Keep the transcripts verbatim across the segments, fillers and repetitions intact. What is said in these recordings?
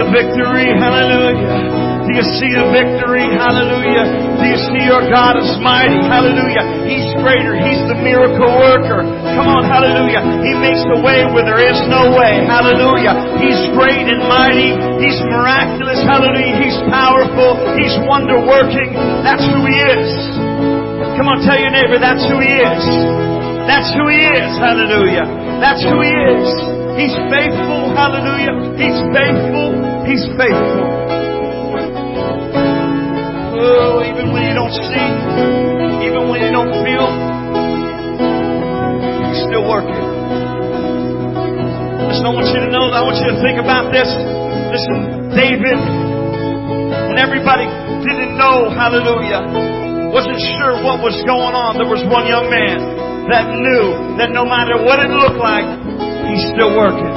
the victory? Hallelujah. Do you see the victory? Hallelujah. Do you see your God is mighty? Hallelujah. He's greater. He's the miracle worker. Come on, hallelujah. He makes the way where there is no way. Hallelujah. He's great and mighty. He's miraculous. Hallelujah. He's powerful. He's wonder working. That's who He is. Come on, tell your neighbor, that's who He is. That's who He is. Hallelujah. That's who He is. He's faithful. Hallelujah. He's faithful. He's faithful. Oh, even when you don't see, even when you don't feel, He's still working. Listen, I want you to know, I want you to think about this. Listen, David, when everybody didn't know, hallelujah, wasn't sure what was going on, there was one young man that knew that no matter what it looked like, He's still working.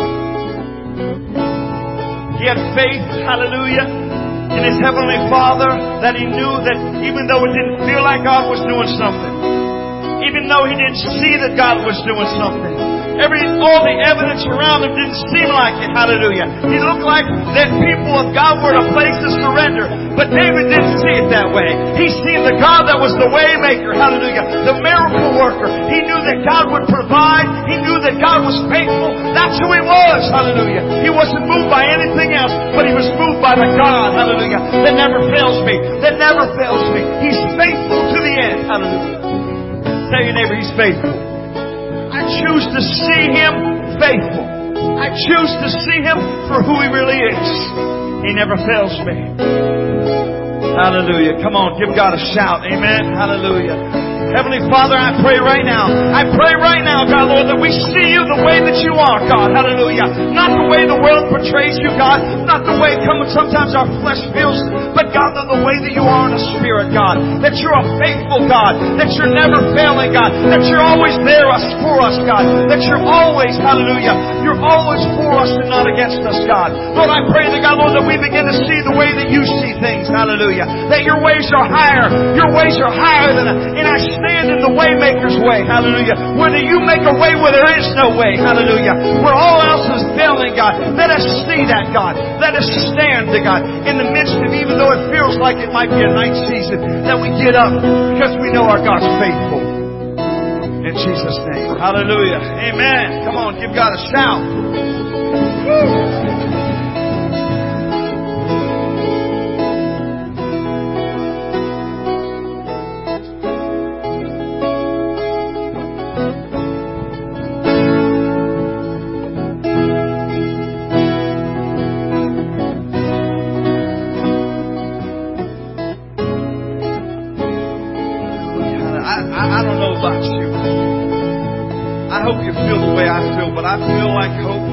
He had faith, hallelujah, in His Heavenly Father, that he knew that even though it didn't feel like God was doing something, even though he didn't see that God was doing something, every all the evidence around him didn't seem like it, hallelujah. He looked like that people of God were in a place to surrender, but David didn't see it that way. He seen the God that was the way maker, hallelujah, the miracle worker. He knew that God would provide. He knew that God was faithful. That's who He was, hallelujah. He wasn't moved by anything else, but he was moved by the God, hallelujah, that never fails me, that never fails me. He's faithful to the end, hallelujah. Tell your neighbor, He's faithful. I choose to see Him faithful. I choose to see Him for who He really is. He never fails me. Hallelujah. Come on, give God a shout. Amen. Hallelujah. Heavenly Father, I pray right now. I pray right now, God, Lord, that we see You the way that You are, God. Hallelujah. Not the way the world portrays You, God. Not the way sometimes our flesh feels, but God, the way that You are in a spirit, God. That You're a faithful God. That You're never failing, God. That You're always there for us, God. That You're always, hallelujah, You're always for us and not against us, God. Lord, I pray that, God, Lord, that we begin to see the way that You see things. Hallelujah. That Your ways are higher. Your ways are higher than, and I stand in the waymaker's way. Hallelujah. Where You make a way where there is no way. Hallelujah. Where all else is failing, God. Let us see that, God. Let us stand, God, in the midst of, even though it feels like it might be a night season, that we get up because we know our God's faithful. In Jesus' name. Hallelujah. Amen. Come on, give God a shout. Woo. But I feel like hope.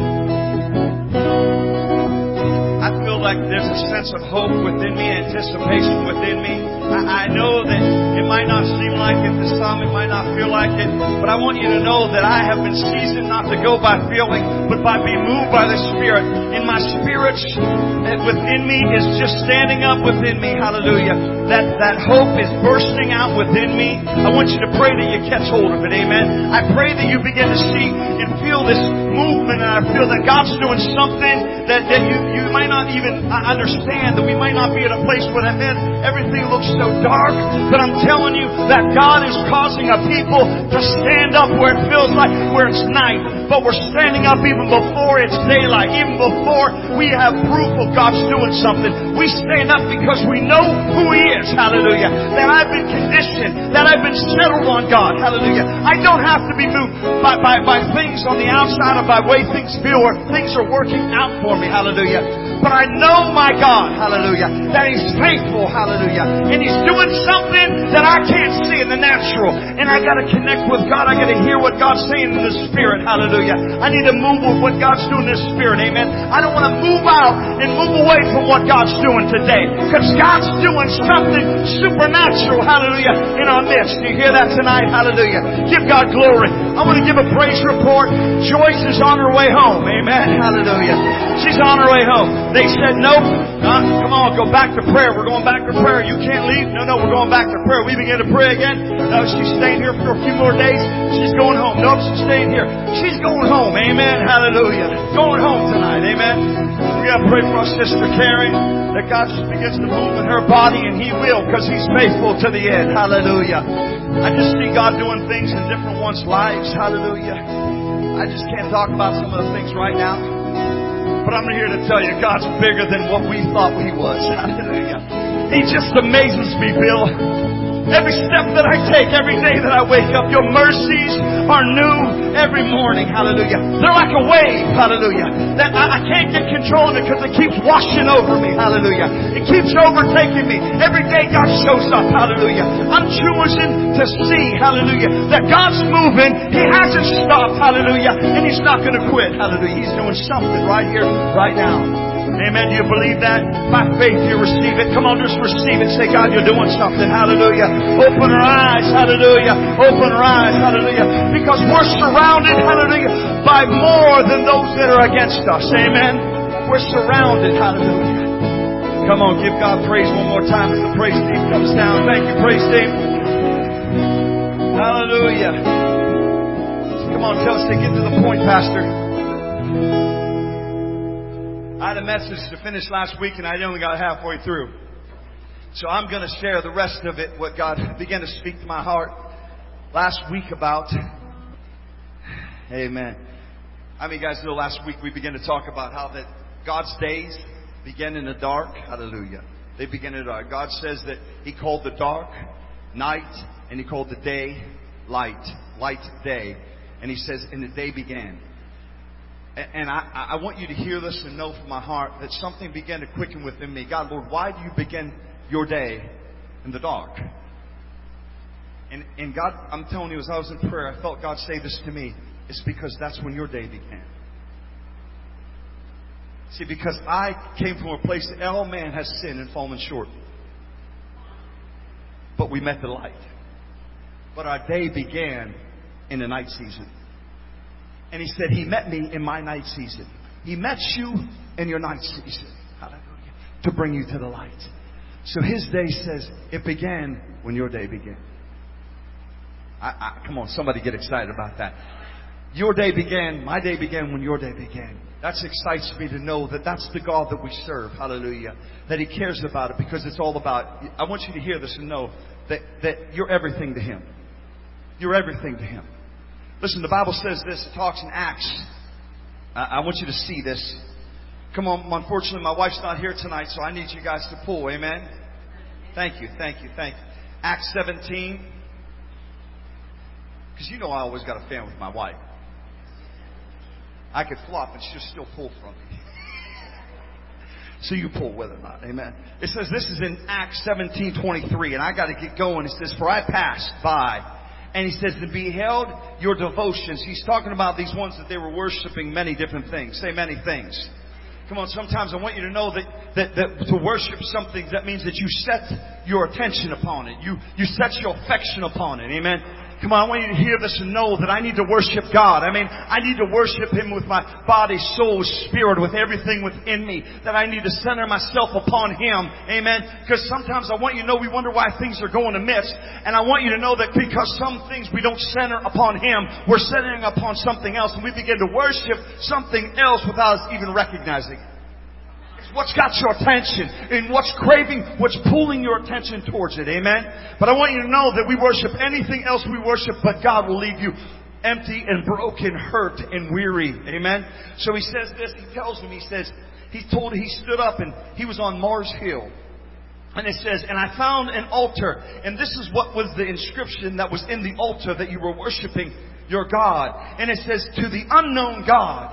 I feel like there's a sense of hope within me, anticipation within me. I, I know that it might not seem like it to some, it might not feel like it, but I want you to know that I have been seasoned not to go by feeling, but by being moved by the Spirit. In my spirit within me is just standing up within me. Hallelujah. That, that hope is bursting out within me. I want you to pray that you catch hold of it. Amen. I pray that you begin to see and feel this movement, and I feel that God's doing something that, that you, you might not even understand, that we might not be at a place where everything looks so dark, but I'm telling you that God is causing a people to stand up where it feels like where it's night, but we're standing up even before it's daylight, even before we have proof of God's doing something. We stand up because we know who He is. Hallelujah. That I've been conditioned, that I've been settled on God. Hallelujah. I don't have to be moved by, by, by things on the outside or by way things feel or things are working out for me. Hallelujah. But I know my God, hallelujah, that He's faithful, hallelujah, and He's doing something that I can't see in the natural. And I got to connect with God. I got to hear what God's saying in the Spirit, hallelujah. I need to move with what God's doing in the Spirit, amen. I don't want to move out and move away from what God's doing today, because God's doing something supernatural, hallelujah, in our midst. Do you hear that tonight? Hallelujah. Give God glory. I want to give a praise report. Joyce is on her way home, amen. Hallelujah. She's on her way home. They said, nope, uh, come on, go back to prayer. We're going back to prayer. You can't leave. No, no, we're going back to prayer. We began to pray again. No, she's staying here for a few more days. She's going home. Nope, she's staying here. She's going going home. Amen. Hallelujah. Going home tonight. Amen. We got to pray for our sister Karen, that God just begins to move in her body, and He will, because He's faithful to the end. Hallelujah. I just see God doing things in different ones' lives. Hallelujah. I just can't talk about some of the things right now, but I'm here to tell you God's bigger than what we thought He was. Hallelujah. He just amazes me, Bill. Every step that I take, every day that I wake up, your mercies are new every morning. Hallelujah. They're like a wave. Hallelujah. That I, I can't get control of it because it keeps washing over me. Hallelujah. It keeps overtaking me. Every day God shows up. Hallelujah. I'm choosing to see, hallelujah, that God's moving. He hasn't stopped. Hallelujah. And He's not going to quit. Hallelujah. He's doing something right here, right now. Amen. Do you believe that? By faith you receive it. Come on, just receive it. Say, God, you're doing something. Hallelujah. Open our eyes. Hallelujah. Open our eyes. Hallelujah. Because we're surrounded, hallelujah, by more than those that are against us. Amen. We're surrounded. Hallelujah. Come on, give God praise one more time as the praise team comes down. Thank you, praise team. Hallelujah. Come on, tell us to get to the point, Pastor. I had a message to finish last week, and I only got halfway through. So I'm going to share the rest of it, what God began to speak to my heart last week about. Amen. How many of you guys know last week we began to talk about how that God's days begin in the dark? Hallelujah. They begin in the dark. God says that He called the dark night, and He called the day light. Light day. And He says, and the day began. And I, I want you to hear this and know from my heart that something began to quicken within me. God, Lord, why do you begin your day in the dark? And, and God, I'm telling you, as I was in prayer, I felt God say this to me. It's because that's when your day began. See, because I came from a place that all man has sinned and fallen short. But we met the light. But our day began in the night season. And He said, He met me in my night season. He met you in your night season. Hallelujah. To bring you to the light. So His day says, it began when your day began. I, I, come on, somebody get excited about that. Your day began, my day began when your day began. That excites me to know that that's the God that we serve. Hallelujah. That He cares about it, because it's all about, I want you to hear this and know that, that you're everything to Him. You're everything to Him. Listen, the Bible says this. It talks in Acts. I, I want you to see this. Come on. Unfortunately, my wife's not here tonight, so I need you guys to pull. Amen. Thank you. Thank you. Thank you. Acts seventeen. Because you know I always got a fan with my wife. I could flop and she'll still pull from me. So you pull with or not. Amen. It says this is in Acts seventeen twenty-three. And I got to get going. It says, for I passed by. And He says, to beheld your devotions. He's talking about these ones that they were worshiping many different things. Say many things. Come on, sometimes I want you to know that, that, that to worship something, that means that you set your attention upon it. You, you set your affection upon it. Amen. Come on, I want you to hear this and know that I need to worship God. I mean, I need to worship Him with my body, soul, spirit, with everything within me. That I need to center myself upon Him. Amen. Because sometimes I want you to know we wonder why things are going amiss. And I want you to know that because some things we don't center upon Him, we're centering upon something else. And we begin to worship something else without us even recognizing it. What's got your attention and what's craving, what's pulling your attention towards it. Amen. But I want you to know that we worship anything else we worship, but God will leave you empty and broken, hurt and weary. Amen. So He says this. He tells him, He says, He told, He stood up and He was on Mars Hill. And it says, and I found an altar. And this is what was the inscription that was in the altar that you were worshiping your God. And it says, to the unknown God,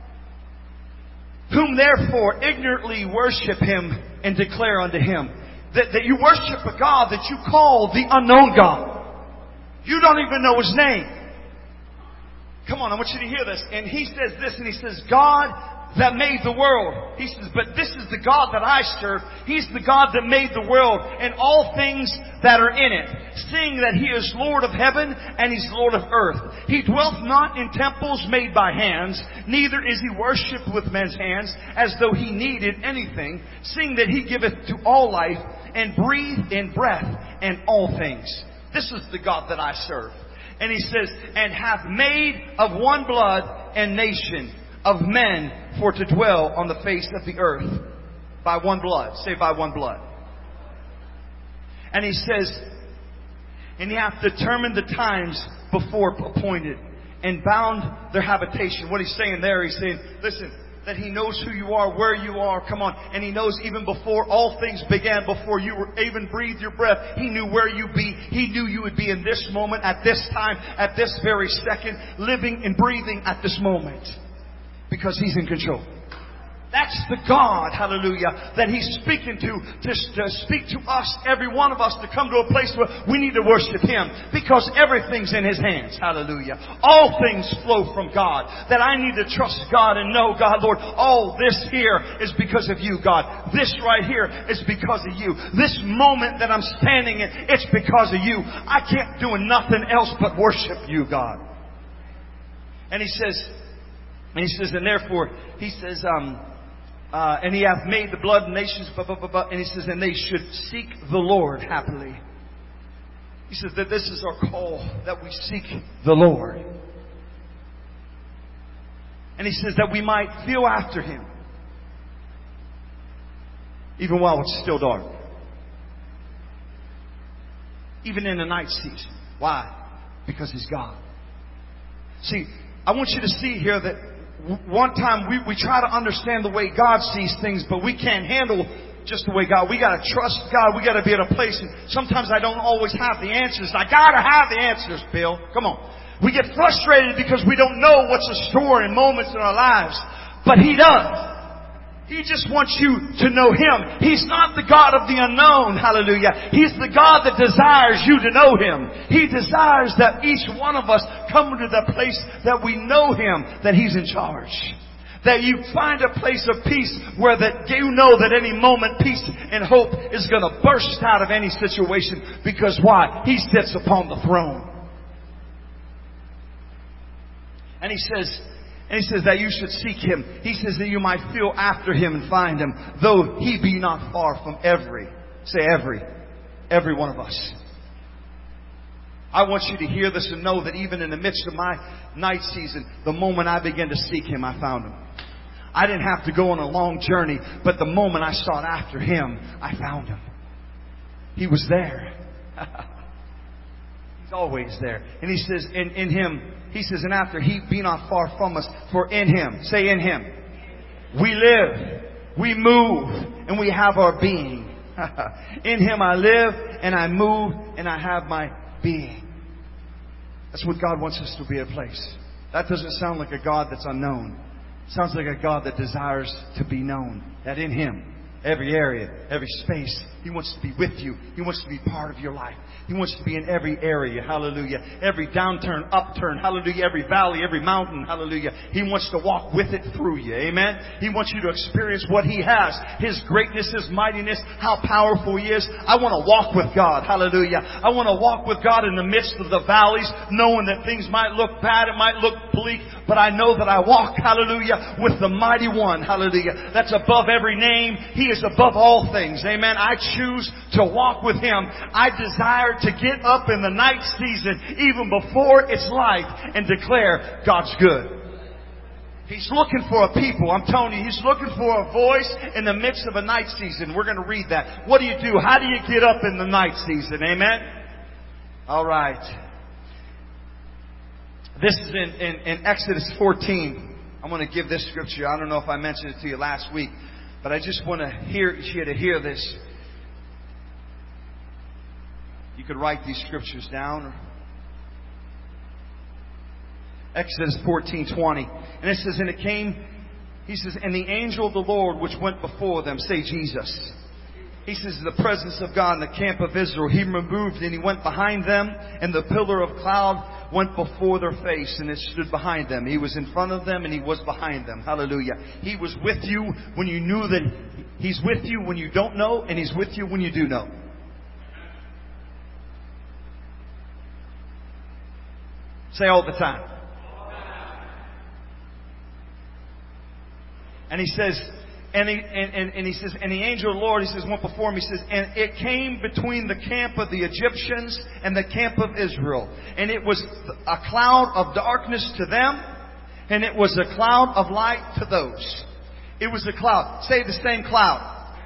whom therefore ignorantly worship Him and declare unto Him. That, that you worship a God that you call the unknown God. You don't even know His name. Come on, I want you to hear this. And He says this, and He says, God that made the world. He says, but this is the God that I serve. He's the God that made the world and all things that are in it, seeing that He is Lord of heaven and He's Lord of earth. He dwelleth not in temples made by hands, neither is He worshipped with men's hands, as though He needed anything, seeing that He giveth to all life and breathe in breath and all things. This is the God that I serve. And he says, and hath made of one blood and nation of men for to dwell on the face of the earth by one blood. Say by one blood. And he says, and he hath determined the times before appointed and bound their habitation. What he's saying there, he's saying, listen, that he knows who you are, where you are, come on. And he knows even before all things began, before you were even breathed your breath, he knew where you'd be. He knew you would be in this moment, at this time, at this very second, living and breathing at this moment. Because he's in control. That's the God, hallelujah, that he's speaking to, to, to speak to us, every one of us, to come to a place where we need to worship him. Because everything's in his hands, hallelujah. All things flow from God. That I need to trust God and know, God, Lord, all this here is because of you, God. This right here is because of you. This moment that I'm standing in, it's because of you. I can't do nothing else but worship you, God. And he says, and he says, and therefore, he says, um, Uh, and he hath made the blood of nations, blah, blah, blah, blah. And he says, and they should seek the Lord happily. He says that this is our call, that we seek the Lord. And he says that we might feel after him, even while it's still dark. Even in the night season. Why? Because he's God. See, I want you to see here that one time we, we try to understand the way God sees things, but we can't handle just the way God. We got to trust God. We got to be at a place. And sometimes I don't always have the answers. I got to have the answers, Bill. Come on. We get frustrated because we don't know what's in store in moments in our lives. But he does. He just wants you to know him. He's not the God of the unknown. Hallelujah. He's the God that desires you to know him. He desires that each one of us come to the place that we know him, that he's in charge. That you find a place of peace where that you know that any moment peace and hope is going to burst out of any situation. Because why? He sits upon the throne. And he says, And he says that you should seek him. He says that you might feel after him and find him, though he be not far from every, say every, every one of us. I want you to hear this and know that even in the midst of my night season, the moment I began to seek him, I found him. I didn't have to go on a long journey, but the moment I sought after him, I found him. He was there. He's always there. And he says, in, in him, he says, and after he be not far from us, for in him, say in him, we live, we move, and we have our being. In him I live, and I move, and I have my being. That's what God wants us to be at a place. That doesn't sound like a God that's unknown. It sounds like a God that desires to be known. That in him, every area, every space, he wants to be with you. He wants to be part of your life. He wants to be in every area. Hallelujah. Every downturn, upturn. Hallelujah. Every valley, every mountain. Hallelujah. He wants to walk with it through you. Amen. He wants you to experience what he has. His greatness, his mightiness, how powerful he is. I want to walk with God. Hallelujah. I want to walk with God in the midst of the valleys, knowing that things might look bad. It might look bleak. But I know that I walk, hallelujah, with the mighty one. Hallelujah. That's above every name. He is above all things. Amen. I choose to walk with him. I desire to get up in the night season, even before it's light, and declare God's good. He's looking for a people. I'm telling you, he's looking for a voice in the midst of a night season. We're going to read that. What do you do? How do you get up in the night season? Amen? All right. This is in, in, in Exodus fourteen. I'm going to give this scripture. I don't know if I mentioned it to you last week, but I just want to hear you to hear this. You could write these scriptures down. Exodus fourteen twenty. And it says, and it came, he says, and the angel of the Lord which went before them, say Jesus. He says, the presence of God in the camp of Israel, he removed and he went behind them, and the pillar of cloud went before their face, and it stood behind them. He was in front of them, and he was behind them. Hallelujah. He was with you when you knew that he's with you when you don't know, and he's with you when you do know. Say all the time. And he says, And he, and, and, and he says, and the angel of the Lord, he says, went before him, he says, and it came between the camp of the Egyptians and the camp of Israel. And it was a cloud of darkness to them, and it was a cloud of light to those. It was a cloud. Say the same cloud.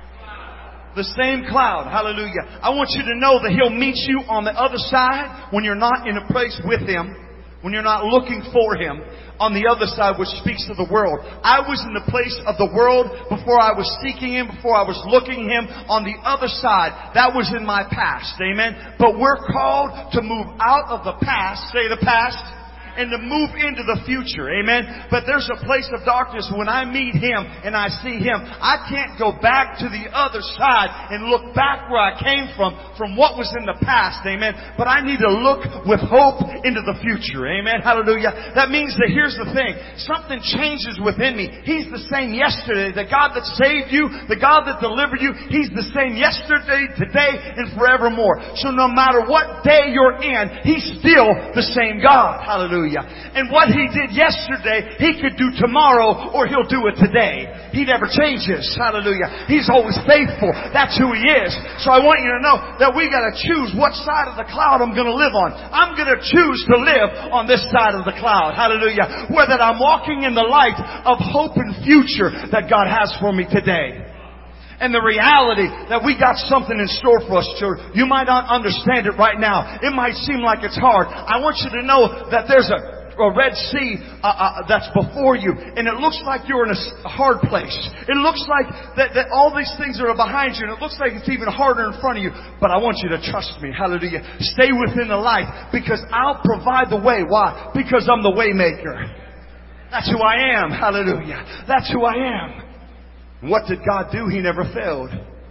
The same cloud. Hallelujah. I want you to know that He'll meet you on the other side when you're not in a place with Him, when you're not looking for Him. On the other side, which speaks to the world. I was in the place of the world before I was seeking Him, before I was looking Him. On the other side, that was in my past. Amen. But we're called to move out of the past. Say the past. And to move into the future. Amen. But there's a place of darkness when I meet Him and I see Him. I can't go back to the other side and look back where I came from, from what was in the past. Amen. But I need to look with hope into the future. Amen. Hallelujah. That means that here's the thing. Something changes within me. He's the same yesterday. The God that saved you, the God that delivered you, He's the same yesterday, today, and forevermore. So no matter what day you're in, He's still the same God. Hallelujah. And what He did yesterday, He could do tomorrow, or He'll do it today. He never changes. Hallelujah. He's always faithful. That's who He is. So I want you to know that we got to choose what side of the cloud I'm going to live on. I'm going to choose to live on this side of the cloud. Hallelujah. Where that I'm walking in the light of hope and future that God has for me today. And the reality that we got something in store for us, church. You might not understand it right now. It might seem like it's hard. I want you to know that there's a, a Red Sea uh, uh, that's before you. And it looks like you're in a, a hard place. It looks like that, that all these things are behind you. And it looks like it's even harder in front of you. But I want you to trust me. Hallelujah. Stay within the light. Because I'll provide the way. Why? Because I'm the way maker. That's who I am. Hallelujah. That's who I am. What did God do? He never failed.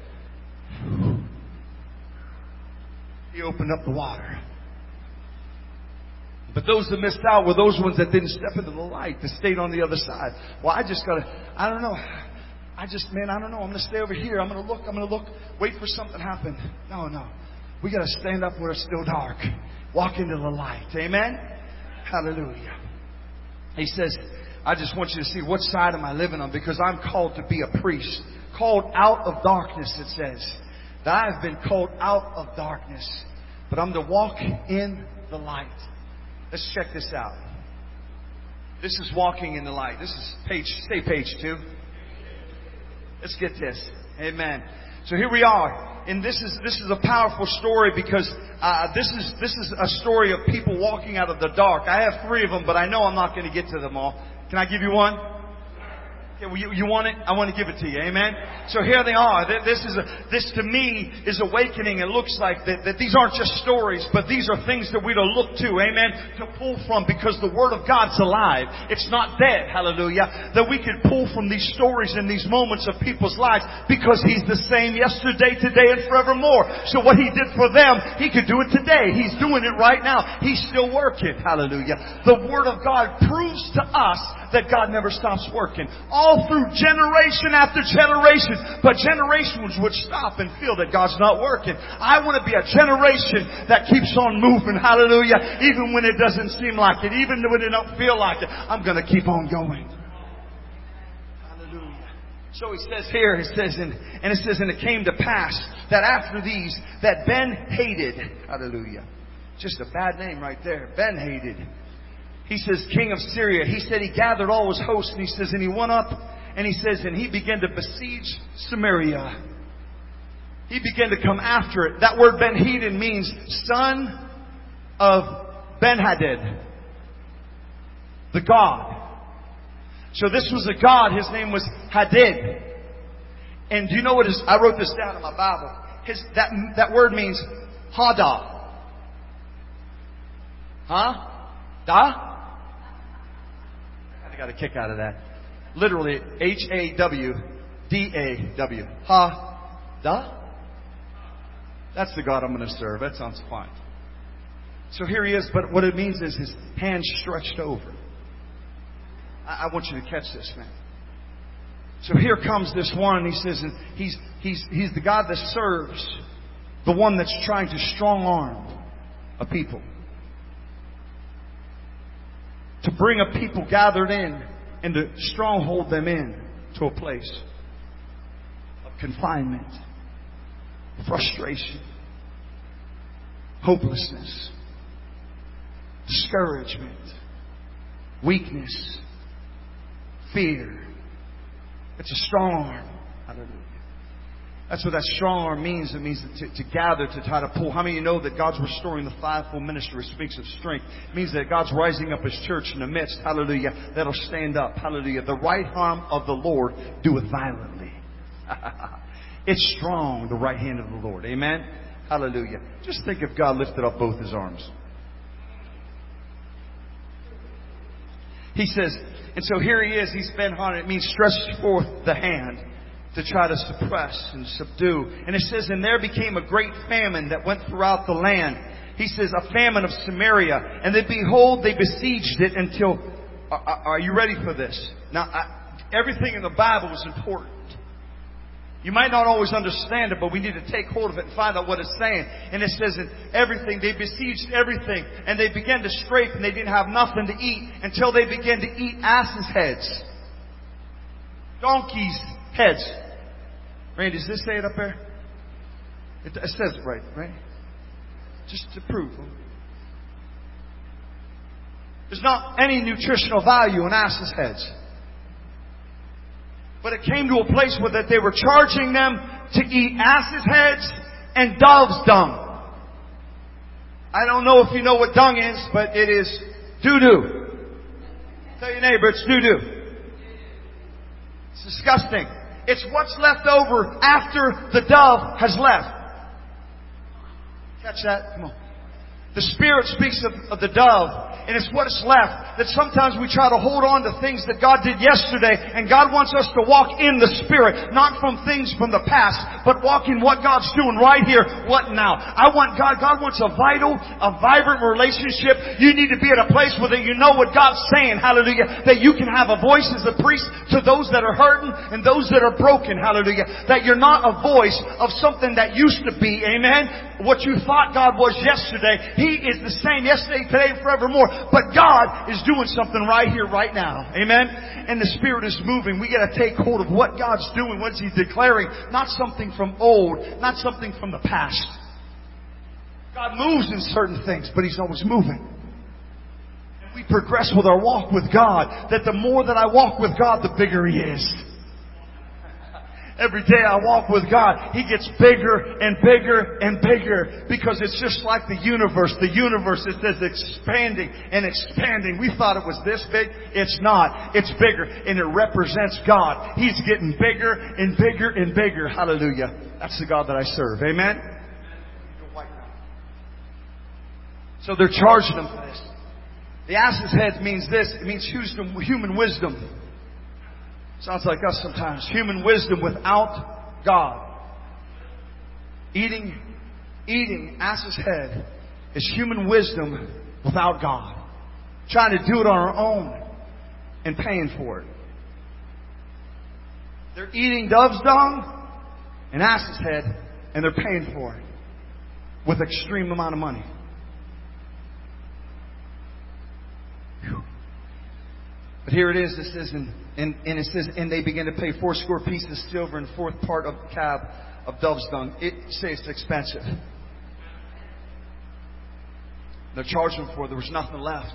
He opened up the water. But those that missed out were those ones that didn't step into the light, that stayed on the other side. Well, I just gotta, I don't know. I just, man, I don't know. I'm gonna stay over here. I'm gonna look, I'm gonna look, wait for something to happen. No, no. We gotta stand up where it's still dark. Walk into the light. Amen? Hallelujah. He says, I just want you to see what side am I living on, because I'm called to be a priest. Called out of darkness, it says. That I have been called out of darkness. But I'm to walk in the light. Let's check this out. This is walking in the light. This is page, say page two. Let's get this. Amen. So here we are. And this is, this is a powerful story because, uh, this is, this is a story of people walking out of the dark. I have three of them, but I know I'm not going to get to them all. Can I give you one? Okay, well, you, you want it? I want to give it to you. Amen. So here they are. This is a, this to me is awakening. It looks like that, that these aren't just stories, but these are things that we're to look to. Amen. To pull from, because the Word of God's alive. It's not dead. Hallelujah. That we could pull from these stories and these moments of people's lives, because He's the same yesterday, today, and forevermore. So what He did for them, He could do it today. He's doing it right now. He's still working. Hallelujah. The Word of God proves to us that God never stops working. All through generation after generation. But generations would stop and feel that God's not working. I want to be a generation that keeps on moving. Hallelujah. Even when it doesn't seem like it. Even when it don't feel like it. I'm going to keep on going. Hallelujah. So he says here, it says, in, and it says, and it came to pass that after these, that Ben-Hadad, hallelujah. Just a bad name right there. Ben-Hadad. He says, king of Syria. He said he gathered all his hosts, and he says, and he went up, and he says, and he began to besiege Samaria. He began to come after it. That word Ben-Hadad means son of Ben-Hadad, the god. So this was a god. His name was Hadad. And do you know what his, I wrote this down in my Bible. His, that, that word means Hada. Huh? Da? I got a kick out of that. Literally, H A W D A W. Ha. Da? That's the God I'm going to serve. That sounds fine. So here he is, but what it means is his hand stretched over. I, I want you to catch this, man. So here comes this one. He says, and he's, he's, he's the God that serves the one that's trying to strong arm a people. To bring a people gathered in and to stronghold them in to a place. confinement, frustration, hopelessness, discouragement, weakness, fear. It's a strong arm. Hallelujah. That's what that strong arm means. It means to, to gather, to try to pull. How many of you know that God's restoring the fivefold ministry? It speaks of strength. It means that God's rising up His church in the midst, hallelujah, that'll stand up, hallelujah. The right arm of the Lord doeth violently. It's strong, the right hand of the Lord. Amen? Hallelujah. Just think if God lifted up both His arms. He says, and so here He is, He's bent on it. It means stretch forth the hand to try to suppress and subdue. And it says, and there became a great famine that went throughout the land. He says, a famine of Samaria. And then behold, they besieged it until, are, are you ready for this? Now, I, everything in the Bible is important. You might not always understand it, but we need to take hold of it and find out what it's saying. And it says that everything, they besieged everything. And they began to scrape and they didn't have nothing to eat until they began to eat asses' heads. Donkeys' heads. Randy, does this say it up there? It, it says it right, right? Just to prove. There's not any nutritional value in asses' heads. But it came to a place where that they were charging them to eat asses' heads and dove's dung. I don't know if you know what dung is, but it is doo-doo. Tell your neighbor it's doo-doo. It's disgusting. It's what's left over after the dove has left. Catch that? Come on. The Spirit speaks of, of the dove, and it's what is left. That sometimes we try to hold on to things that God did yesterday, and God wants us to walk in the Spirit, not from things from the past, but walk in what God's doing right here, what now. I want God, God wants a vital, a vibrant relationship. You need to be at a place where you know what God's saying, hallelujah, that you can have a voice as a priest to those that are hurting and those that are broken, hallelujah. That you're not a voice of something that used to be, amen. What you thought God was yesterday, He is the same yesterday, today, and forevermore. But God is doing something right here, right now. Amen? And the Spirit is moving. We got to take hold of what God's doing, what He's declaring. Not something from old, not something from the past. God moves in certain things, but He's always moving. And we progress with our walk with God. That the more that I walk with God, the bigger He is. Every day I walk with God, He gets bigger and bigger and bigger, because it's just like the universe. The universe, it says expanding and expanding. We thought it was this big. It's not. It's bigger, and it represents God. He's getting bigger and bigger and bigger. Hallelujah. That's the God that I serve. Amen? So they're charging Him for this. The ass's head means this. It means human wisdom. Sounds like us sometimes. Human wisdom without God. Eating, eating ass's head is human wisdom without God. Trying to do it on our own and paying for it. They're eating dove's dung and ass's head, and they're paying for it with extreme amount of money. Whew. But here it is. It says, in, in, and it says, and they began to pay fourscore pieces of silver and fourth part of the cab of dove's dung. It says it's expensive. They're charging for it. There was nothing left.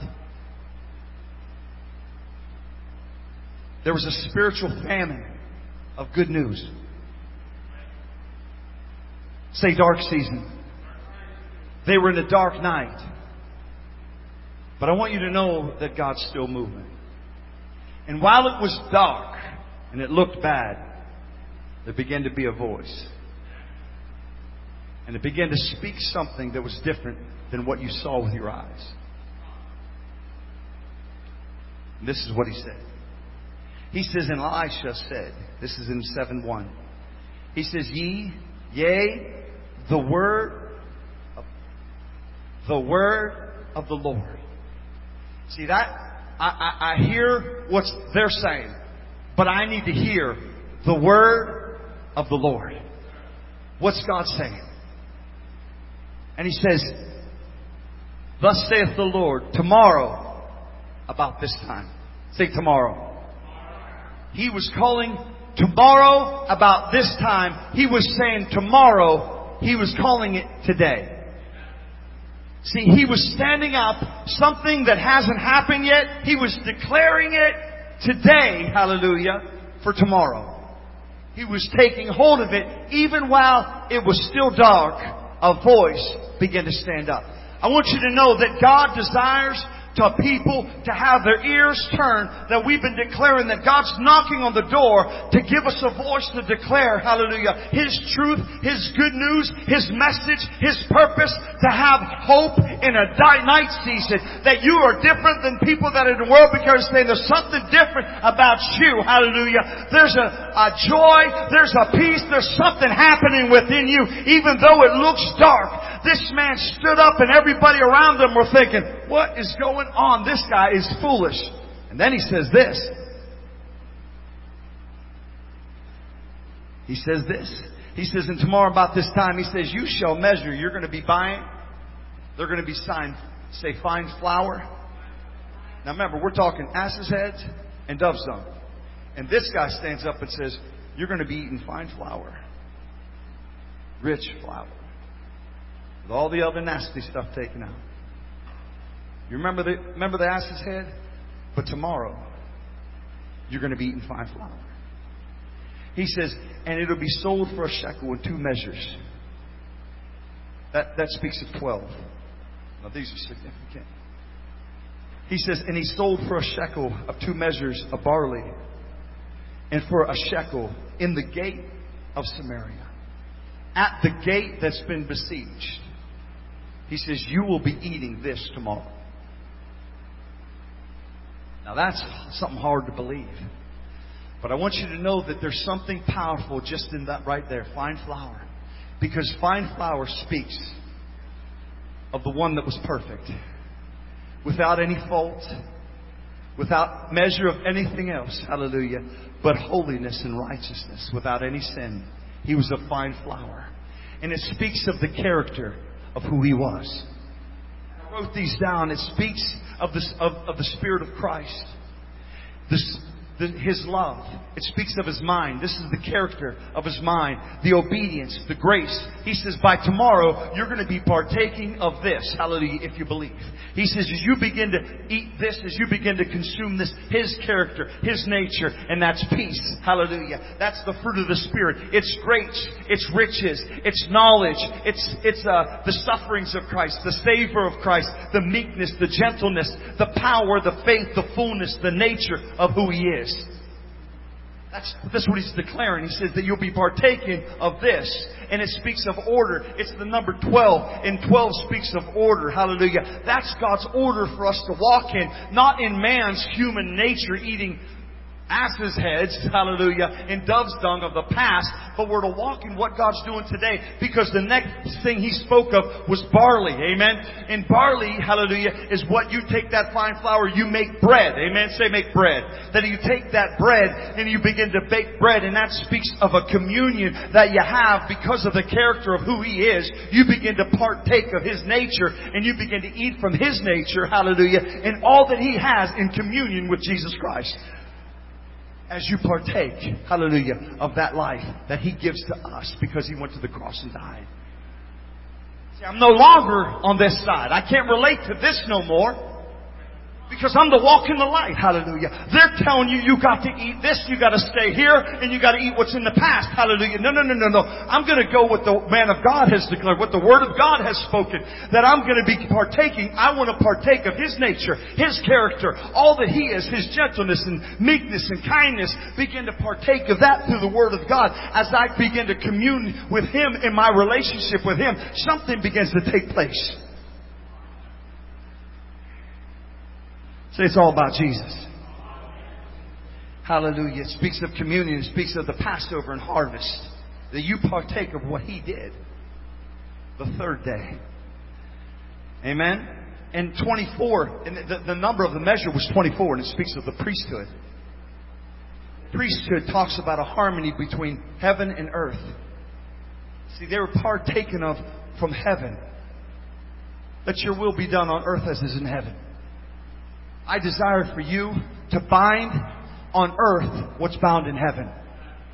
There was a spiritual famine of good news. Say dark season. They were in a dark night. But I want you to know that God's still moving. And while it was dark and it looked bad, there began to be a voice. And it began to speak something that was different than what you saw with your eyes. And this is what he said. He says, and Elisha said, this is in seven one. He says, Ye, yea, the word of, the word of the Lord. See that? I, I, I hear what they're saying, but I need to hear the word of the Lord. What's God saying? And he says, thus saith the Lord, tomorrow about this time. Say tomorrow. He was calling tomorrow about this time, he was saying tomorrow, he was calling it today. See, he was standing up, something that hasn't happened yet, he was declaring it today, hallelujah, for tomorrow. He was taking hold of it even while it was still dark. A voice began to stand up. I want you to know that God desires to people to have their ears turned, that we've been declaring that God's knocking on the door to give us a voice to declare, hallelujah, His truth, His good news, His message, His purpose, to have hope in a dark night season, that you are different than people that are in the world because saying there's something different about you, hallelujah. There's a, a joy, there's a peace, there's something happening within you, even though it looks dark. This man stood up and everybody around him were thinking, what is going on? This guy is foolish. And then he says this. He says this. He says, and tomorrow about this time, he says, you shall measure. You're going to be buying. They're going to be signed, say, fine flour. Now remember, we're talking asses' heads and dove's dung. And this guy stands up and says, you're going to be eating fine flour. Rich flour. With all the other nasty stuff taken out. You remember the remember the ass's head? But tomorrow, you're going to be eating fine flour. He says, and it'll be sold for a shekel in two measures. That that speaks of twelve. Now these are significant. He says, and he sold for a shekel of two measures of barley, and for a shekel in the gate of Samaria. At the gate that's been besieged. He says, you will be eating this tomorrow. Now that's something hard to believe. But I want you to know that there's something powerful just in that right there. Fine flour. Because fine flour speaks of the one that was perfect. Without any fault. Without measure of anything else. Hallelujah. But holiness and righteousness. Without any sin. He was a fine flour. And it speaks of the character of who He was. I wrote these down. It speaks of, this, of, of the Spirit of Christ. This, the, His love. It speaks of His mind. This is the character of His mind. The obedience. The grace. He says, by tomorrow, you're going to be partaking of this. Hallelujah, if you believe. He says, as you begin to eat this, as you begin to consume this, His character, His nature, and that's peace. Hallelujah. That's the fruit of the Spirit. It's grace. It's riches. It's knowledge. It's, it's uh, the sufferings of Christ, the savor of Christ, the meekness, the gentleness, the power, the faith, the fullness, the nature of who He is. That's, that's what He's declaring. He says that you'll be partaking of this. And it speaks of order. It's the number twelve. And twelve speaks of order. Hallelujah. That's God's order for us to walk in. Not in man's human nature eating asses' heads, hallelujah, and dove's dung of the past, but we're to walk in what God's doing today, because the next thing He spoke of was barley, amen? And barley, hallelujah, is what you take that fine flour, you make bread, amen? Say make bread. That you take that bread and you begin to bake bread, and that speaks of a communion that you have because of the character of who He is. You begin to partake of His nature, and you begin to eat from His nature, hallelujah, and all that He has in communion with Jesus Christ. As you partake, hallelujah, of that life that He gives to us because He went to the cross and died. See, I'm no longer on this side. I can't relate to this no more. Because I'm the walk in the light. Hallelujah. They're telling you, you got to eat this, you got to stay here, and you got to eat what's in the past. Hallelujah. No, no, no, no, no. I'm going to go what the man of God has declared, what the Word of God has spoken. That I'm going to be partaking. I want to partake of His nature, His character, all that He is, His gentleness and meekness and kindness. Begin to partake of that through the Word of God. As I begin to commune with Him in my relationship with Him, something begins to take place. Say it's all about Jesus. Hallelujah. It speaks of communion. It speaks of the Passover and harvest. That you partake of what He did the third day. Amen. And twenty-four, and the, the number of the measure was twenty-four, and it speaks of the priesthood. Priesthood talks about a harmony between heaven and earth. See, they were partaken of from heaven. Let your will be done on earth as is in heaven. I desire for you to bind on earth what's bound in heaven.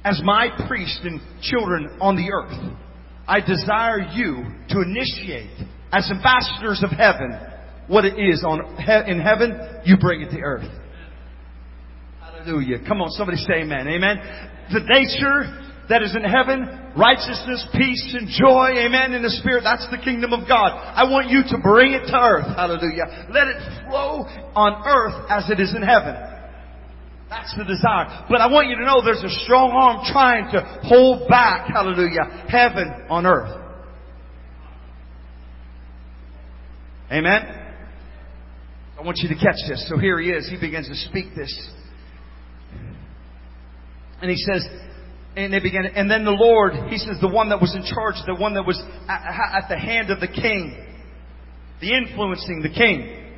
as my priest and children on the earth, I desire you to initiate, as ambassadors of heaven, what it is on in heaven, you bring it to earth. Hallelujah. Come on, somebody say amen. Amen. The nature that is in heaven, righteousness, peace, and joy, amen, in the Spirit, that's the kingdom of God. I want you to bring it to earth. Hallelujah. Let it flow on earth as it is in heaven. That's the desire. But I want you to know there's a strong arm trying to hold back, hallelujah, heaven on earth. Amen? I want you to catch this. So here he is. He begins to speak this. And he says, and they began, and then the Lord, he says, the one that was in charge, the one that was at, at the hand of the king, the influencing the king.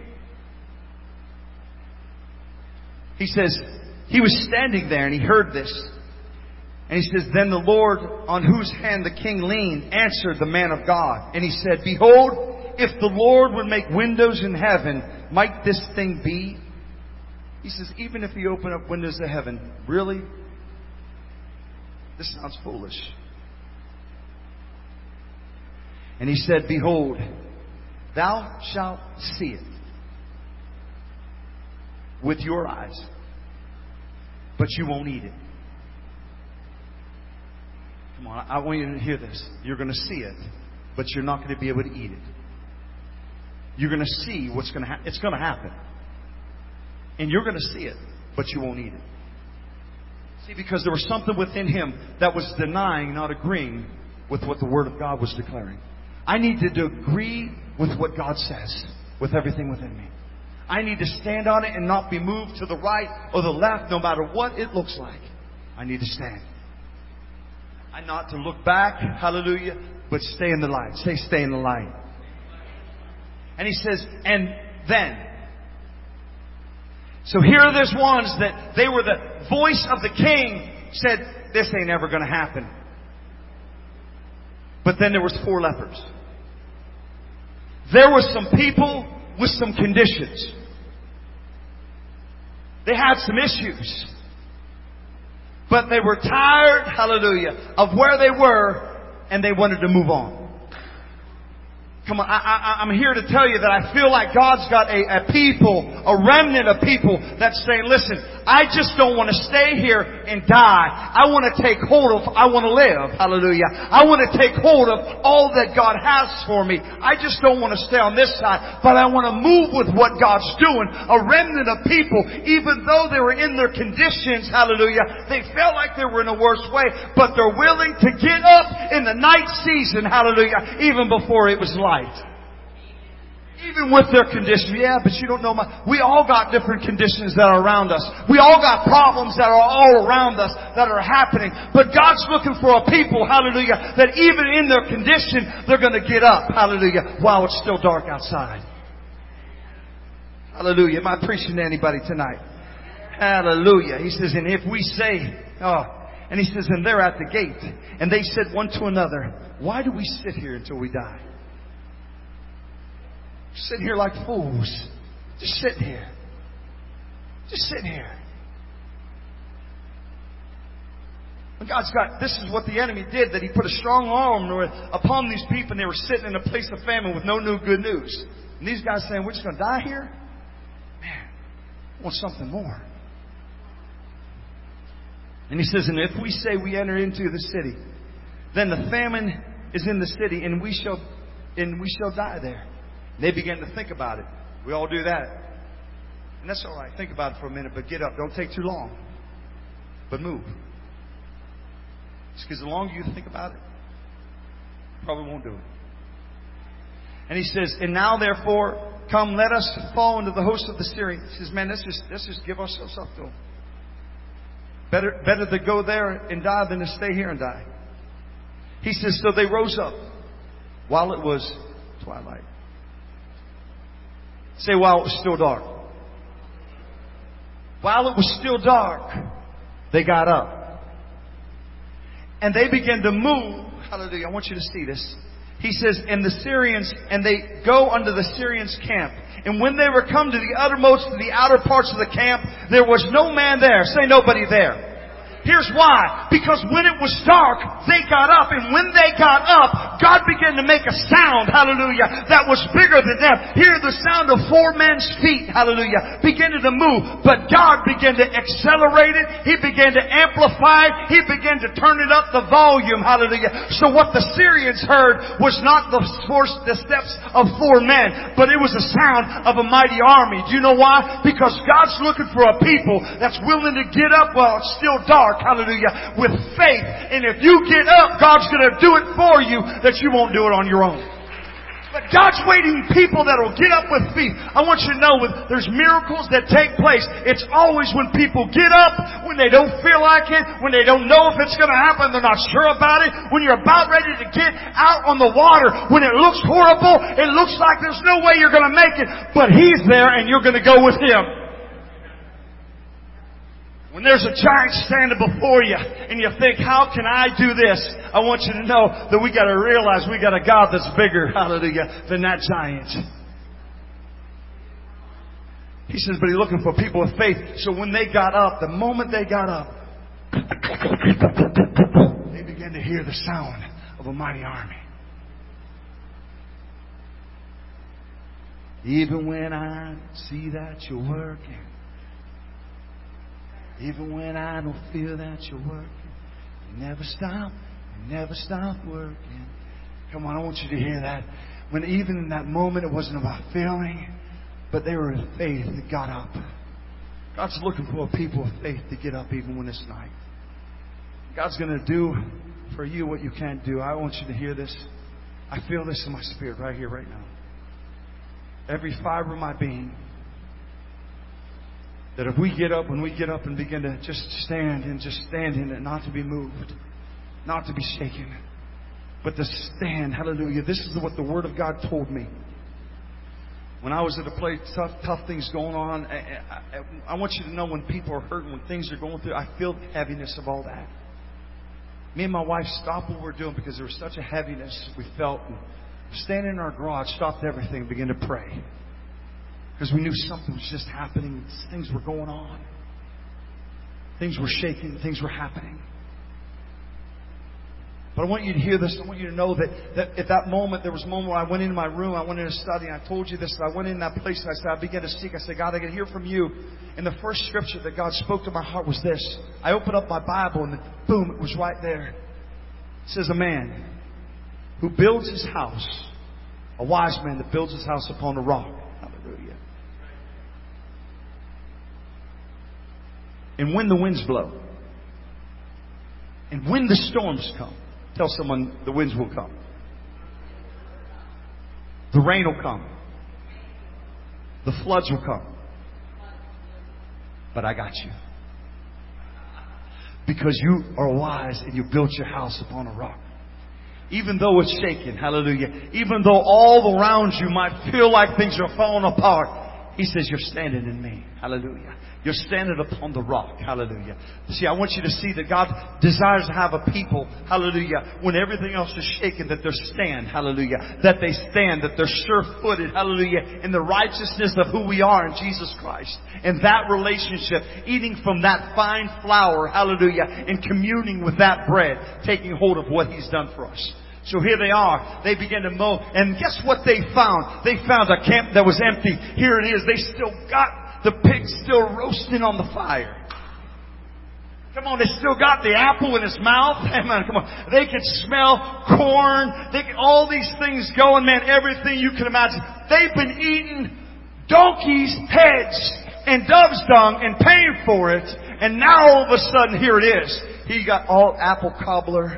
He says, he was standing there and he heard this. And he says, then the Lord on whose hand the king leaned answered the man of God. And he said, behold, if the Lord would make windows in heaven, might this thing be? He says, even if he opened up windows of heaven, really? This sounds foolish. And he said, behold, thou shalt see it with your eyes, but you won't eat it. Come on, I want you to hear this. You're going to see it, but you're not going to be able to eat it. You're going to see what's going to happen. It's going to happen. And you're going to see it, but you won't eat it. See, because there was something within him that was denying, not agreeing with what the Word of God was declaring. I need to agree with what God says, with everything within me. I need to stand on it and not be moved to the right or the left, no matter what it looks like. I need to stand. I'm not to look back, hallelujah, but stay in the light. Say, stay in the light. And he says, and then. So here are those ones that they were the voice of the king, said, this ain't ever going to happen. But then there was four lepers. There were some people with some conditions. They had some issues. But they were tired, hallelujah, of where they were, and they wanted to move on. Come on, I, I, I'm here to tell you that I feel like God's got a, a people, a remnant of people that's saying, listen, I just don't want to stay here and die. I want to take hold of, I want to live. Hallelujah. I want to take hold of all that God has for me. I just don't want to stay on this side, but I want to move with what God's doing. A remnant of people, even though they were in their conditions, hallelujah, they felt like they were in a worse way, but they're willing to get up in the night season, hallelujah, even before it was light. Even with their conditions. Yeah, but you don't know my... We all got different conditions that are around us. We all got problems that are all around us that are happening. But God's looking for a people, hallelujah, that even in their condition, they're going to get up, hallelujah, while it's still dark outside. Hallelujah. Am I preaching to anybody tonight? Hallelujah. He says, and if we say... oh, and he says, and they're at the gate. And they said one to another, why do we sit here until we die? Sitting here like fools. Just sitting here. Just sitting here. And God's got, this is what the enemy did, that he put a strong arm upon these people, and they were sitting in a place of famine with no new good news. And these guys saying, we're just going to die here? Man, I want something more. And he says, and if we say we enter into the city, then the famine is in the city, and we shall, and we shall die there. They began to think about it. We all do that. And that's all right. Think about it for a minute, but get up. Don't take too long. But move. Because the longer you think about it, you probably won't do it. And he says, and now therefore, come, let us fall into the host of the Syrians. He says, man, let's just, let's just give ourselves up to them. Better, better to go there and die than to stay here and die. He says, so they rose up while it was twilight. Say, while it was still dark. While it was still dark, they got up. And they began to move. Hallelujah. I want you to see this. He says, and the Syrians, and they go unto the Syrians' camp. And when they were come to the uttermost, to the outer parts of the camp, there was no man there. Say, nobody there. Here's why. Because when it was dark, they got up. And when they got up, God began to make a sound, hallelujah, that was bigger than them. Hear the sound of four men's feet, hallelujah, beginning to move. But God began to accelerate it. He began to amplify it. He began to turn it up the volume, hallelujah. So what the Syrians heard was not the, the steps of four men, but it was the sound of a mighty army. Do you know why? Because God's looking for a people that's willing to get up while it's still dark, hallelujah, with faith. And if you get up, God's going to do it for you, that you won't do it on your own. But God's waiting people that will get up with faith. I want you to know there's miracles that take place. It's always when people get up, when they don't feel like it, when they don't know if it's going to happen, they're not sure about it, when you're about ready to get out on the water, when it looks horrible, it looks like there's no way you're going to make it, but He's there and you're going to go with Him. When there's a giant standing before you and you think, how can I do this? I want you to know that we got to realize we got a God that's bigger, hallelujah, than that giant. He says, but He's looking for people with faith. So when they got up, the moment they got up, they began to hear the sound of a mighty army. Even when I see that you're working, even when I don't feel that you're working, you never stop, you never stop working. Come on, I want you to hear that. When even in that moment it wasn't about feeling, but they were in faith that got up. God's looking for a people of faith to get up even when it's night. God's going to do for you what you can't do. I want you to hear this. I feel this in my spirit right here, right now. Every fiber of my being. That if we get up, when we get up and begin to just stand and just stand in it, not to be moved, not to be shaken, but to stand. Hallelujah. This is what the Word of God told me. When I was at a place, tough, tough things going on, I, I, I want you to know when people are hurting, when things are going through, I feel the heaviness of all that. Me and my wife stopped what we were doing because there was such a heaviness we felt. And standing in our garage, stopped everything and began to pray. Because we knew something was just happening. Things were going on. Things were shaking. Things were happening. But I want you to hear this. I want you to know that, that at that moment, there was a moment where I went into my room. I went into study. And I told you this. I went in that place and I said, I began to seek. I said, God, I can hear from you. And the first scripture that God spoke to my heart was this. I opened up my Bible and boom, it was right there. It says, a man who builds his house, a wise man that builds his house upon a rock. Hallelujah. And when the winds blow, and when the storms come, tell someone the winds will come. The rain will come. The floods will come. But I got you. Because you are wise and you built your house upon a rock. Even though it's shaking, hallelujah. Even though all around you might feel like things are falling apart, He says, you're standing in me. Hallelujah. You're standing upon the rock. Hallelujah. See, I want you to see that God desires to have a people, hallelujah, when everything else is shaken, that they stand, hallelujah, that they stand, that they're sure-footed, hallelujah, in the righteousness of who we are in Jesus Christ. And that relationship, eating from that fine flour, hallelujah, and communing with that bread, taking hold of what He's done for us. So here they are. They began to mow. And guess what they found? They found a camp that was empty. Here it is. They still got the pig still roasting on the fire. Come on, they still got the apple in his mouth. Amen. Come on. They could smell corn. They could, all these things going, man, everything you can imagine. They've been eating donkeys' heads and dove's dung and paying for it. And now all of a sudden, here it is. He got all apple cobbler,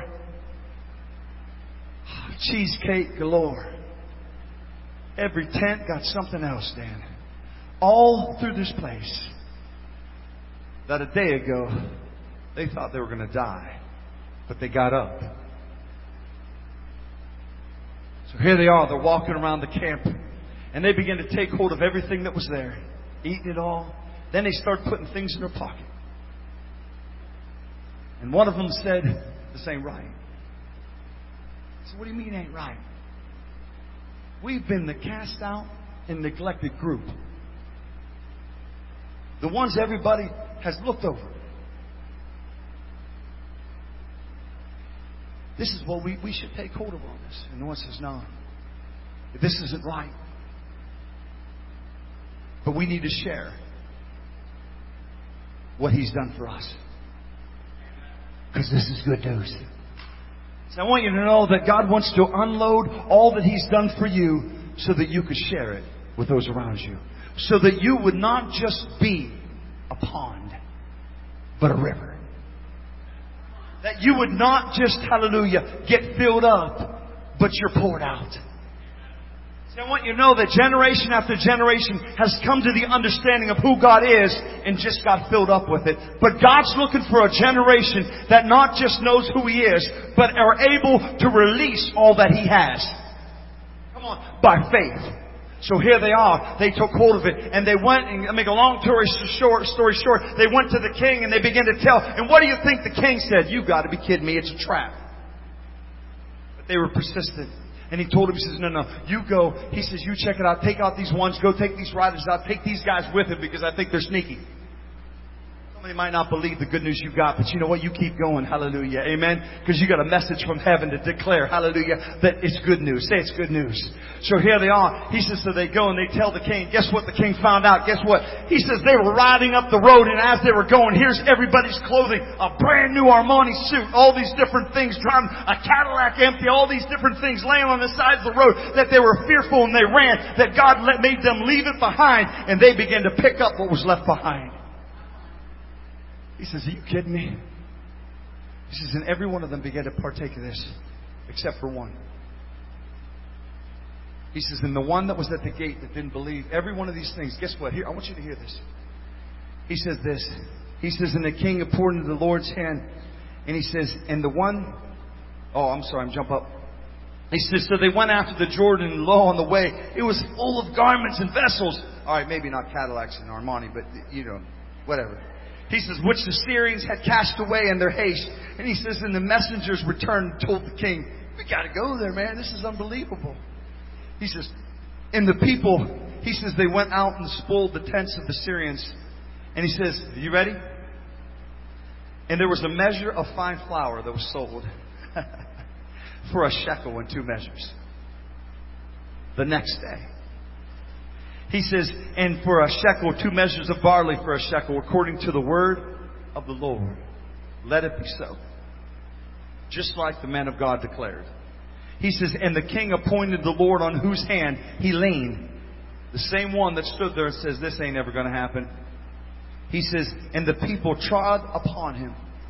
cheesecake galore. Every tent got something else, Dan. All through this place that a day ago they thought they were going to die, but they got up. So here they are. They're walking around the camp and they begin to take hold of everything that was there, eating it all. Then they start putting things in their pocket. And one of them said, this ain't right. I said, what do you mean ain't right? We've been the cast out and neglected group. The ones everybody has looked over. This is what we, we should take hold of on this. And no one says, no, this isn't right. But we need to share what He's done for us. Because this is good news. So I want you to know that God wants to unload all that He's done for you so that you could share it with those around you. So that you would not just be a pond, but a river. That you would not just, hallelujah, get filled up, but you're poured out. See, I want you to know that generation after generation has come to the understanding of who God is and just got filled up with it. But God's looking for a generation that not just knows who He is, but are able to release all that He has. Come on, by faith. So here they are. They took hold of it and they went, and make a long story short, story short, they went to the king and they began to tell. And what do you think the king said? You got to be kidding me. It's a trap. But they were persistent. And he told him, he says, no, no, you go. He says, you check it out. Take out these ones. Go take these riders out. Take these guys with him because I think they're sneaky. Somebody might not believe the good news you got, but you know what? You keep going. Hallelujah. Amen. Because you got a message from heaven to declare, hallelujah, that it's good news. Say it's good news. So here they are. He says, so they go and they tell the king. Guess what the king found out? Guess what? He says they were riding up the road, and as they were going, here's everybody's clothing. A brand new Armani suit. All these different things. Driving a Cadillac empty. All these different things laying on the sides of the road. That they were fearful and they ran. That God let, made them leave it behind. And they began to pick up what was left behind. He says, are you kidding me? He says, and every one of them began to partake of this, except for one. He says, and the one that was at the gate that didn't believe, every one of these things, guess what? Here, I want you to hear this. He says this. He says, and the king poured into the Lord's hand, and he says, and the one, oh, I'm sorry, I'm jump up. He says, so they went after the Jordan, and lo, on the way, it was full of garments and vessels. All right, maybe not Cadillacs and Armani, but, you know, whatever. He says, which the Syrians had cast away in their haste. And he says, and the messengers returned and told the king, we got to go there, man. This is unbelievable. He says, and the people, he says, they went out and spoiled the tents of the Syrians. And he says, are you ready? And there was a measure of fine flour that was sold for a shekel and two measures. The next day. He says, and for a shekel, two measures of barley for a shekel, according to the word of the Lord. Let it be so. Just like the man of God declared. He says, and the king appointed the Lord on whose hand he leaned. The same one that stood there and says, this ain't ever going to happen. He says, and the people trod upon him.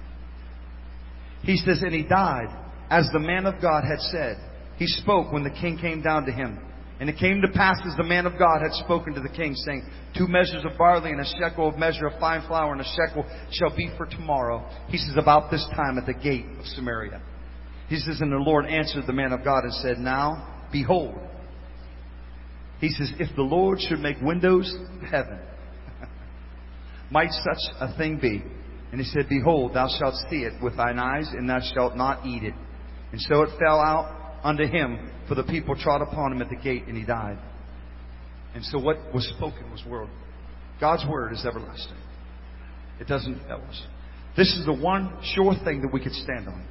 He says, and he died, as the man of God had said. He spoke when the king came down to him. And it came to pass as the man of God had spoken to the king, saying, two measures of barley and a shekel of measure of fine flour and a shekel shall be for tomorrow. He says, about this time at the gate of Samaria. He says, and the Lord answered the man of God and said, now, behold. He says, if the Lord should make windows of heaven, might such a thing be? And he said, behold, thou shalt see it with thine eyes, and thou shalt not eat it. And so it fell out unto him, for the people trod upon him at the gate, and he died. And so what was spoken was word. God's word is everlasting. It doesn't fail us. This is the one sure thing that we could stand on.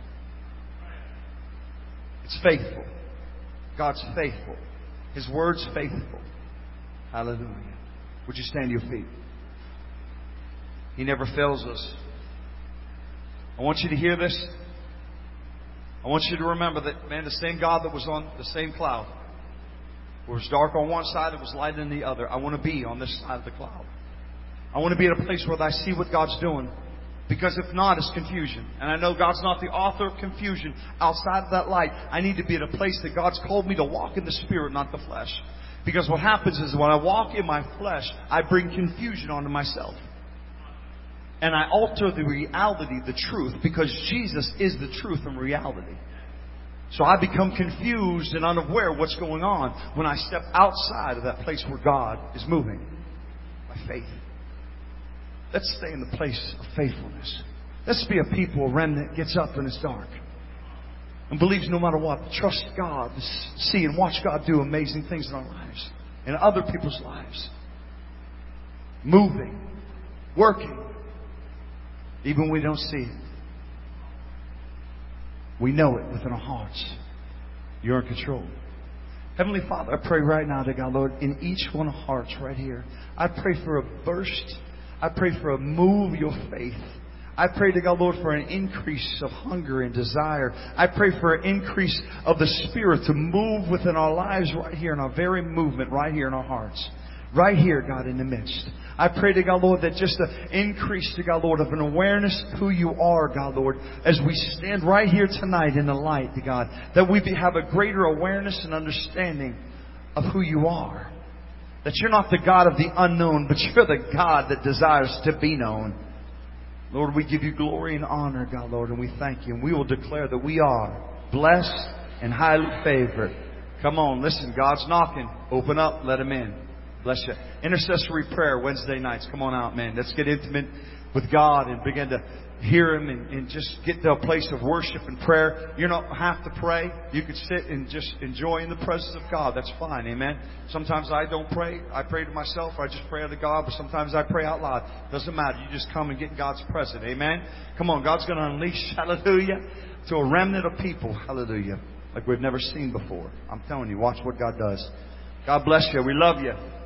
It's faithful. God's faithful. His word's faithful. Hallelujah. Would you stand to your feet? He never fails us. I want you to hear this. I want you to remember that, man, the same God that was on the same cloud. It was dark on one side, it was light on the other. I want to be on this side of the cloud. I want to be at a place where I see what God's doing. Because if not, it's confusion. And I know God's not the author of confusion outside of that light. I need to be at a place that God's called me to walk in the Spirit, not the flesh. Because what happens is when I walk in my flesh, I bring confusion onto myself. And I alter the reality, the truth, because Jesus is the truth and reality. So I become confused and unaware of what's going on when I step outside of that place where God is moving by faith. Let's stay in the place of faithfulness. Let's be a people, a remnant that gets up when it's dark and believes no matter what. Trust God to see and watch God do amazing things in our lives and other people's lives. Moving, working. Even when we don't see it. We know it within our hearts. You're in control. Heavenly Father, I pray right now to God, Lord, in each one of our hearts right here. I pray for a burst. I pray for a move of your faith. I pray to God, Lord, for an increase of hunger and desire. I pray for an increase of the Spirit to move within our lives right here in our very movement, right here in our hearts. Right here, God, in the midst. I pray to God, Lord, that just an increase to God, Lord, of an awareness of who you are, God, Lord, as we stand right here tonight in the light, to God, that we have a greater awareness and understanding of who you are. That you're not the God of the unknown, but you're the God that desires to be known. Lord, we give you glory and honor, God, Lord, and we thank you. And we will declare that we are blessed and highly favored. Come on, listen, God's knocking. Open up, let Him in. Bless you. Intercessory prayer Wednesday nights. Come on out, man. Let's get intimate with God and begin to hear Him and, and just get to a place of worship and prayer. You don't have to pray. You could sit and just enjoy in the presence of God. That's fine. Amen. Sometimes I don't pray. I pray to myself. Or I just pray to God. But sometimes I pray out loud. Doesn't matter. You just come and get God's presence. Amen. Come on. God's going to unleash, hallelujah, to a remnant of people. Hallelujah. Like we've never seen before. I'm telling you. Watch what God does. God bless you. We love you.